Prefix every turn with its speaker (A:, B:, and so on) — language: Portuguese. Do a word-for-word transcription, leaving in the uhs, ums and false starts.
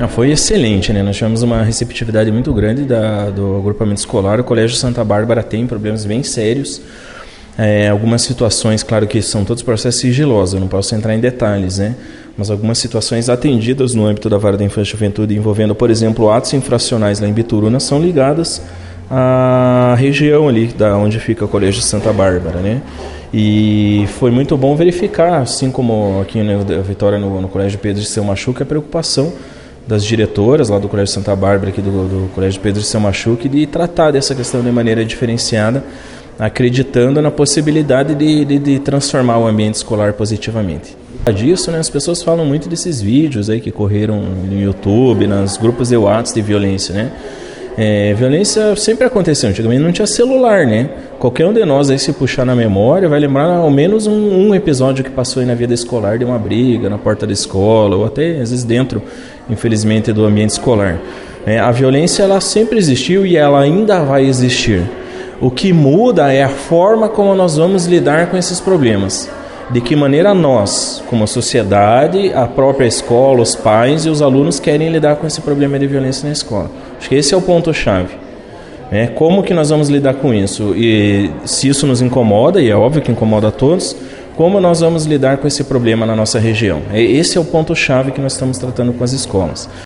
A: Ah, foi excelente, né? Nós tivemos uma receptividade muito grande da, do agrupamento escolar. O Colégio Santa Bárbara tem problemas bem sérios. É, algumas situações, claro que são todos processos sigilosos, eu não posso entrar em detalhes, né? Mas algumas situações atendidas no âmbito da Vara da Infância e Juventude, envolvendo, por exemplo, atos infracionais lá em Bituruna, são ligadas à região ali, da onde fica o Colégio Santa Bárbara, né? E foi muito bom verificar, assim como aqui na Vitória, no, no Colégio Pedro de Seu Machuca, a preocupação das diretoras lá do Colégio Santa Bárbara, aqui do, do Colégio Pedro de Seu Machuca, de tratar dessa questão de maneira diferenciada, acreditando na possibilidade de, de, de transformar o ambiente escolar positivamente. Disso, né, as pessoas falam muito desses vídeos aí que correram no YouTube, nos grupos de WhatsApp de violência, né? É, violência sempre aconteceu, antigamente não tinha celular, né? Qualquer um de nós aí, se puxar na memória, vai lembrar ao menos um, um episódio que passou aí na vida escolar de uma briga na porta da escola, ou até às vezes dentro, infelizmente, do ambiente escolar. É, a violência, ela sempre existiu e ela ainda vai existir. O que muda é a forma como nós vamos lidar com esses problemas. De que maneira nós, como sociedade, a própria escola, os pais e os alunos querem lidar com esse problema de violência na escola. Acho que esse é o ponto-chave. É, como que nós vamos lidar com isso? E se isso nos incomoda, e é óbvio que incomoda a todos, como nós vamos lidar com esse problema na nossa região? Esse é o ponto-chave que nós estamos tratando com as escolas.